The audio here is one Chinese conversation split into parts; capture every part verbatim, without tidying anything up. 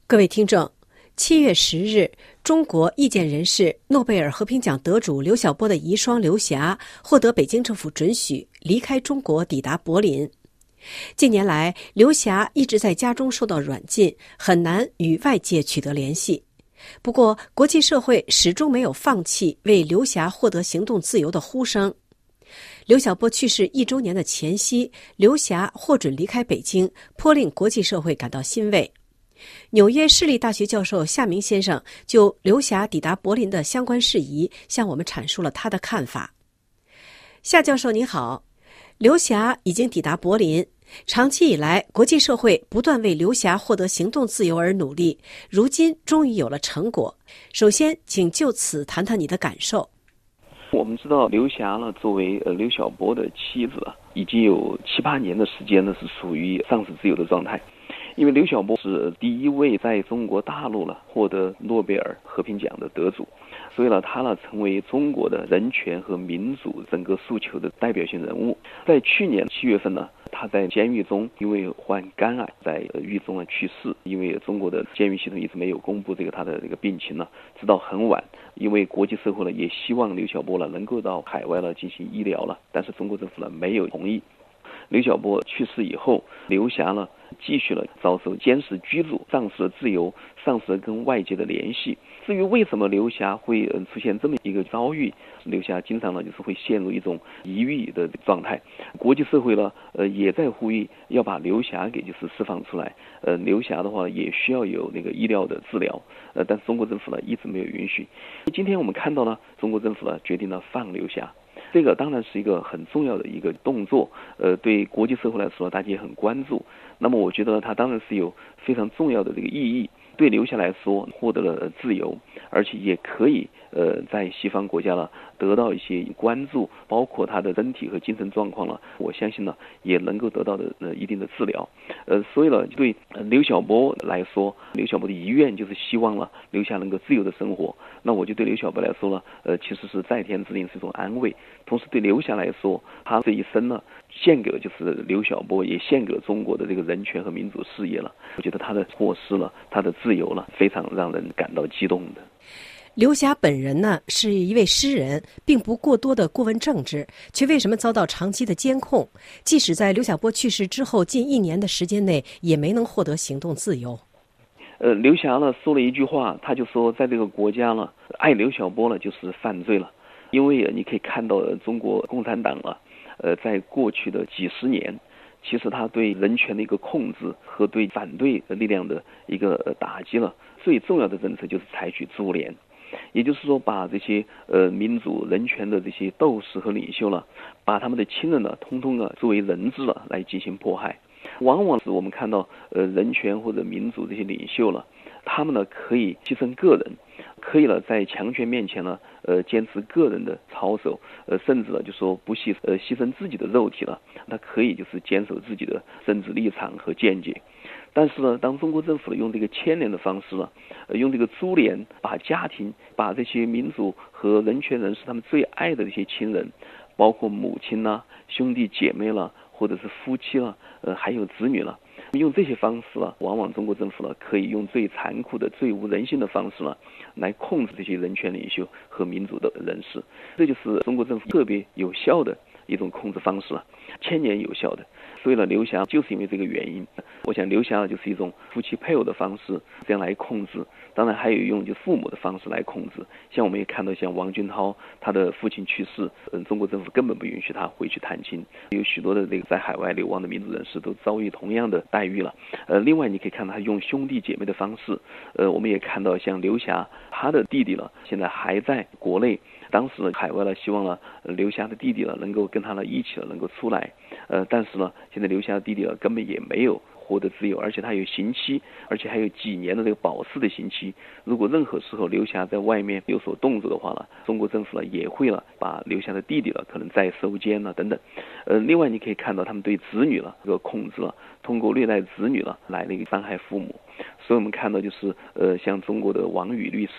各位听众，七月十日，中国意见人士、诺贝尔和平奖得主刘晓波的遗孀刘霞获得北京政府准许离开中国，抵达柏林。近年来，刘霞一直在家中受到软禁，很难与外界取得联系。不过，国际社会始终没有放弃为刘霞获得行动自由的呼声。刘晓波去世一周年的前夕，刘霞获准离开北京，颇令国际社会感到欣慰。纽约市立大学教授夏明先生就刘霞抵达柏林的相关事宜向我们阐述了他的看法。夏教授您好，刘霞已经抵达柏林，长期以来国际社会不断为刘霞获得行动自由而努力，如今终于有了成果。首先请就此谈谈你的感受。 我们知道刘霞呢，作为呃刘晓波的妻子，已经有七八年的时间呢是属于丧失自由的状态。因为刘晓波是第一位在中国大陆了获得诺贝尔和平奖的得主，所以呢，他呢成为中国的人权和民主整个诉求的代表性人物。在去年七月份呢，他在监狱中因为患肝癌，在狱中呢去世。因为中国的监狱系统一直没有公布这个他的这个病情呢，直到很晚。因为国际社会呢也希望刘晓波呢能够到海外呢进行医疗了，但是中国政府呢没有同意。刘晓波去世以后，刘霞呢继续了遭受监视居住，丧失了自由，丧失了跟外界的联系。至于为什么刘霞会出现这么一个遭遇，刘霞经常呢就是会陷入一种抑郁的状态。国际社会呢呃也在呼吁要把刘霞给就是释放出来。呃刘霞的话也需要有那个医疗的治疗，呃但是中国政府呢一直没有允许。今天我们看到呢，中国政府呢决定了放刘霞。这个当然是一个很重要的一个动作，呃，对国际社会来说，大家也很关注。那么，我觉得它当然是有非常重要的这个意义。对刘霞来说，获得了自由，而且也可以呃在西方国家呢得到一些关注，包括他的身体和精神状况呢，我相信呢也能够得到的呃一定的治疗。呃，所以呢，对刘晓波来说，刘晓波的遗愿就是希望呢刘霞能够自由的生活。那我就对刘晓波来说呢，呃，其实是在天之灵，是一种安慰。同时对刘霞来说，他这一生呢，献给就是刘晓波，也献给了中国的这个人权和民主事业了。我觉得他的获释了，他的自由了，非常让人感到激动的。 刘霞本人呢是一位诗人，并不过多的过问政治，却为什么遭到长期的监控？即使在刘晓波去世之后近一年的时间内，也没能获得行动自由。 呃，刘霞呢说了一句话，他就说，在这个国家呢，爱刘晓波呢就是犯罪了。因为你可以看到中国共产党啊，呃，在过去的几十年，其实他对人权的一个控制和对反对力量的一个打击了。最重要的政策就是采取株连，也就是说，把这些呃民主人权的这些斗士和领袖呢，把他们的亲人呢，通通呢作为人质了来进行迫害。往往是我们看到呃人权或者民主这些领袖了，他们呢可以牺牲个人，可以呢在强权面前呢呃坚持个人的操守，呃甚至呢就说不惜呃牺牲自己的肉体了，他可以就是坚守自己的政治立场和见解。但是呢，当中国政府用这个牵连的方式呢，呃用这个株连，把家庭，把这些民主和人权人士他们最爱的这些亲人，包括母亲啦、兄弟姐妹啦，或者是夫妻了，呃，还有子女了，用这些方式呢，往往中国政府呢，可以用最残酷的、最无人性的方式呢，来控制这些人权领袖和民主的人士。这就是中国政府特别有效的一种控制方式了，千年有效的。所以呢，刘霞就是因为这个原因，我想刘霞就是一种夫妻配偶的方式这样来控制。当然还有用就父母的方式来控制，像我们也看到，像王军涛他的父亲去世，嗯，中国政府根本不允许他回去探亲，有许多的这个在海外流亡的民主人士都遭遇同样的待遇了。呃，另外你可以看到他用兄弟姐妹的方式，呃，我们也看到像刘霞他的弟弟了，现在还在国内。当时呢，海外呢希望呢，呃、刘霞的弟弟呢能够跟他呢一起呢能够出来，呃，但是呢，现在刘霞的弟弟呢根本也没有获得自由，而且他有刑期，而且还有几年的这个保释的刑期。如果任何时候刘霞在外面有所动作的话呢，中国政府呢也会了把刘霞的弟弟了可能再收监了等等。呃，另外你可以看到他们对子女了这个控制了，通过虐待子女了来那个伤害父母。所以我们看到就是呃，像中国的王宇律师呢，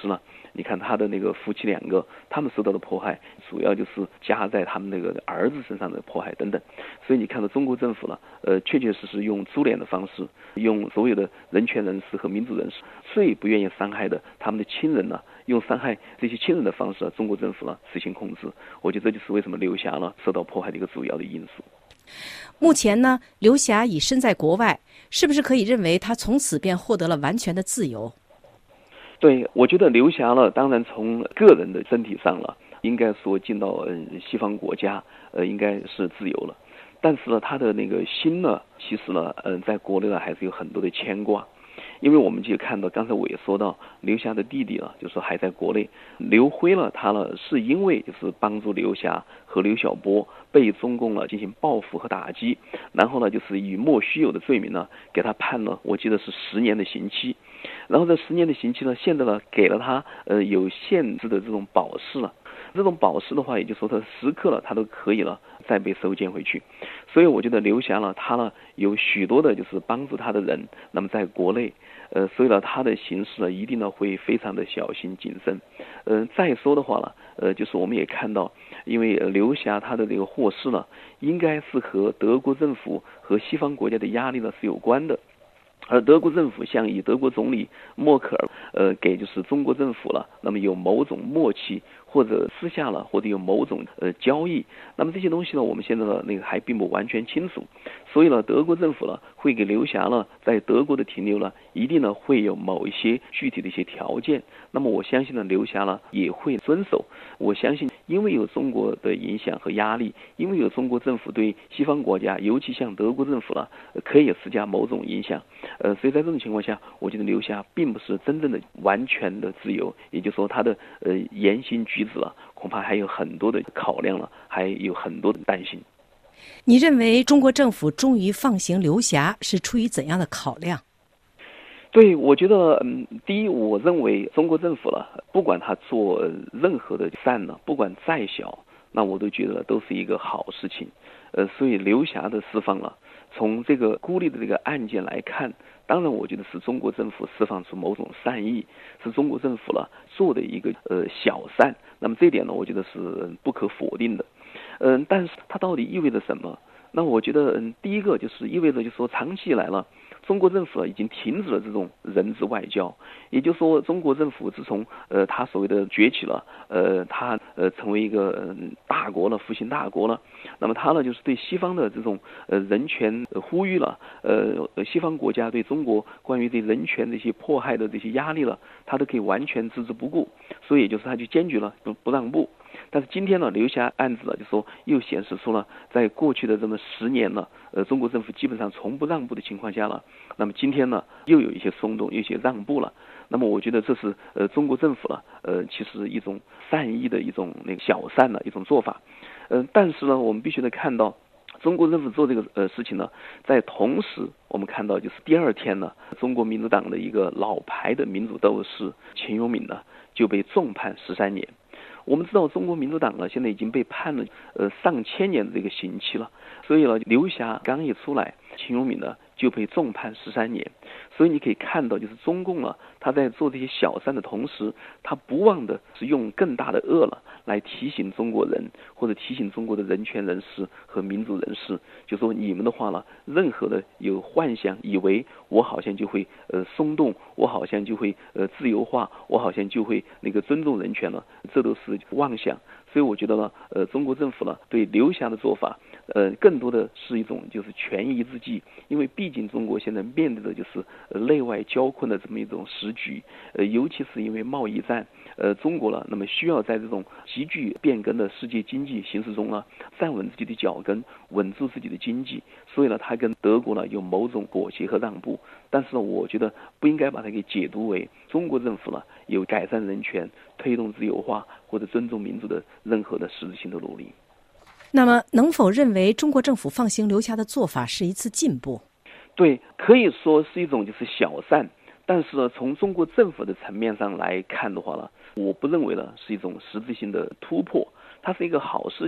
你看他的那个夫妻两个，他们受到的迫害，主要就是加在他们那个儿子身上的迫害等等。所以你看到中国政府呢，呃，确确实实用株连的方式，用所有的人权人士和民主人士最不愿意伤害的他们的亲人呢，用伤害这些亲人的方式，中国政府呢实行控制。我觉得这就是为什么刘霞呢受到迫害的一个主要的因素。 目前呢，刘霞已身在国外，是不是可以认为他从此便获得了完全的自由？ 对，我觉得刘霞呢，当然从个人的身体上了，应该说进到呃西方国家，呃，应该是自由了。但是呢，他的那个心呢，其实呢，嗯、呃，在国内呢还是有很多的牵挂。因为我们就看到，刚才我也说到，刘霞的弟弟呢，就是还在国内。刘辉呢，他呢是因为就是帮助刘霞和刘晓波被中共呢进行报复和打击，然后呢就是以莫须有的罪名呢给他判了，我记得是十年的刑期。然后这十年的刑期呢，现在呢给了他呃有限制的这种保释了。这种保释的话，也就是说他时刻了他都可以了再被收监回去。所以我觉得刘霞呢，他呢有许多的就是帮助他的人，那么在国内，呃，所以呢他的行事呢一定呢会非常的小心谨慎。呃，再说的话呢，呃，就是我们也看到，因为刘霞他的这个获释呢，应该是和德国政府和西方国家的压力呢是有关的。而德国政府向以德国总理默克尔，呃，给就是中国政府了，那么有某种默契，或者私下了，或者有某种呃交易，那么这些东西呢，我们现在呢那个还并不完全清楚，所以呢，德国政府呢会给刘霞呢在德国的停留呢，一定呢会有某一些具体的一些条件，那么我相信呢，刘霞呢也会遵守。我相信，因为有中国的影响和压力，因为有中国政府对西方国家，尤其像德国政府呢，可以施加某种影响。呃，所以在这种情况下，我觉得刘霞并不是真正的完全的自由，也就是说他的呃言行举止了，恐怕还有很多的考量了，还有很多的担心。 你认为中国政府终于放行刘霞是出于怎样的考量？ 对，我觉得，嗯，第一，我认为中国政府了，不管他做任何的善呢，不管再小，那我都觉得都是一个好事情。呃，所以刘霞的释放了，从这个孤立的这个案件来看，当然我觉得是中国政府释放出某种善意，是中国政府了做的一个呃小善。那么这一点呢，我觉得是不可否定的。嗯、呃，但是它到底意味着什么？那我觉得，嗯，第一个就是意味着，就是说长期以来了。中国政府已经停止了这种人质外交，也就是说，中国政府自从呃他所谓的崛起了，呃他呃成为一个、呃、大国了，复兴大国了，那么他呢就是对西方的这种呃人权呼吁了，呃西方国家对中国关于对人权这些迫害的这些压力了，他都可以完全置之不顾，所以也就是他就坚决了不不让步。但是今天呢，刘霞案子呢，就说又显示出了，在过去的这么十年了，呃，中国政府基本上从不让步的情况下了，那么今天呢，又有一些松动，有一些让步了。那么我觉得这是呃中国政府了，呃，其实一种善意的一种那个小善的一种做法，嗯、呃，但是呢，我们必须得看到。中国政府做这个呃事情呢，在同时我们看到就是第二天呢，中国民主党的一个老牌的民主斗士秦永敏呢就被重判十三年。我们知道中国民主党呢现在已经被判了呃上千年的这个刑期了，所以呢刘霞刚一出来，秦永敏呢就被重判十三年。所以你可以看到，就是中共呢，他在做这些小善的同时，他不忘的是用更大的恶了来提醒中国人，或者提醒中国的人权人士和民主人士，就说你们的话呢，任何的有幻想，以为我好像就会呃松动，我好像就会呃自由化，我好像就会那个尊重人权了，这都是妄想。所以我觉得呢，呃，中国政府呢对刘霞的做法，呃，更多的是一种就是权宜之计，因为毕竟中国现在面对的就是呃内外交困的这么一种时局，呃，尤其是因为贸易战，呃，中国呢，那么需要在这种急剧变更的世界经济形势中呢，站稳自己的脚跟，稳住自己的经济，所以呢，他跟德国呢有某种妥协和让步，但是呢，我觉得不应该把它给解读为中国政府呢有改善人权、推动自由化或者尊重民主的任何的实质性的努力。 那么，能否认为中国政府放行刘霞的做法是一次进步？ 对，可以说是一种就是小善，但是呢，从中国政府的层面上来看的话呢，我不认为呢是一种实质性的突破，它是一个好事情。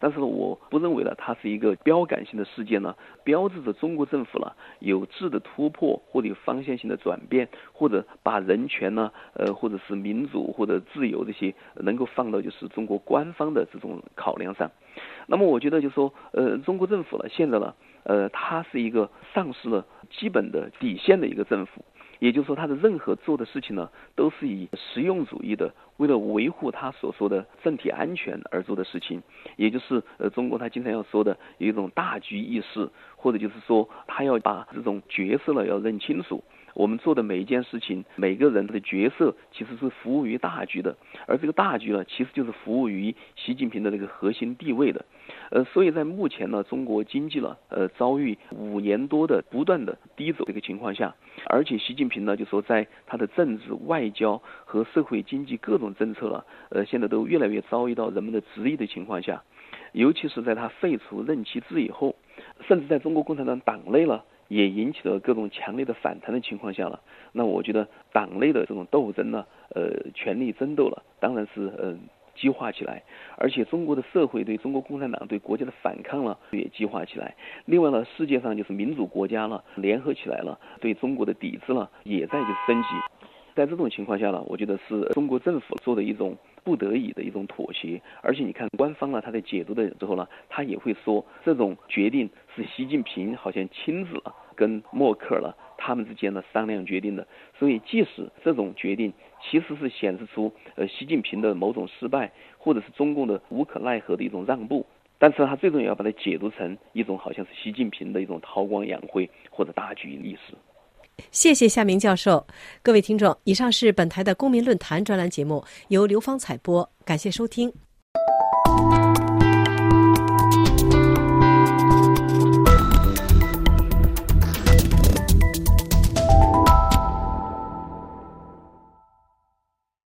但是呢，我不认为呢它是一个标杆性的事件呢，标志着中国政府呢有质的突破或者有方向性的转变，或者把人权呢，呃，或者是民主或者自由这些能够放到就是中国官方的这种考量上。那么我觉得就是说，呃，中国政府呢现在呢，呃，它是一个丧失了基本的底线的一个政府。也就是说，他的任何做的事情呢，都是以实用主义的，为了维护他所说的政体安全而做的事情。也就是呃，中国他经常要说的有一种大局意识，或者就是说，他要把这种角色呢要认清楚。我们做的每一件事情，每个人的角色其实是服务于大局的，而这个大局呢，其实就是服务于习近平的这个核心地位的。呃，所以在目前呢，中国经济呢，呃，遭遇五年多的不断的低走这个情况下，而且习近平呢，就说在他的政治、外交和社会经济各种政策呢，呃，现在都越来越遭遇到人们的质疑的情况下，尤其是在他废除任期制以后，甚至在中国共产党党内了。也引起了各种强烈的反弹的情况下了，那我觉得党内的这种斗争呢，呃，权力争斗了，当然是呃激化起来，而且中国的社会对中国共产党对国家的反抗了也激化起来。另外呢，世界上就是民主国家了联合起来了，对中国的抵制了也在就升级。在这种情况下呢，我觉得是中国政府做的一种不得已的一种妥协，而且你看官方呢，他在解读的之后呢，他也会说这种决定是习近平好像亲自了跟默克尔了他们之间的商量决定的，所以即使这种决定其实是显示出呃习近平的某种失败，或者是中共的无可奈何的一种让步，但是他最终也要把它解读成一种好像是习近平的一种韬光养晦或者大局意识。 谢谢夏明教授。各位听众，以上是本台的公民论坛专栏节目，由刘芳采播，感谢收听。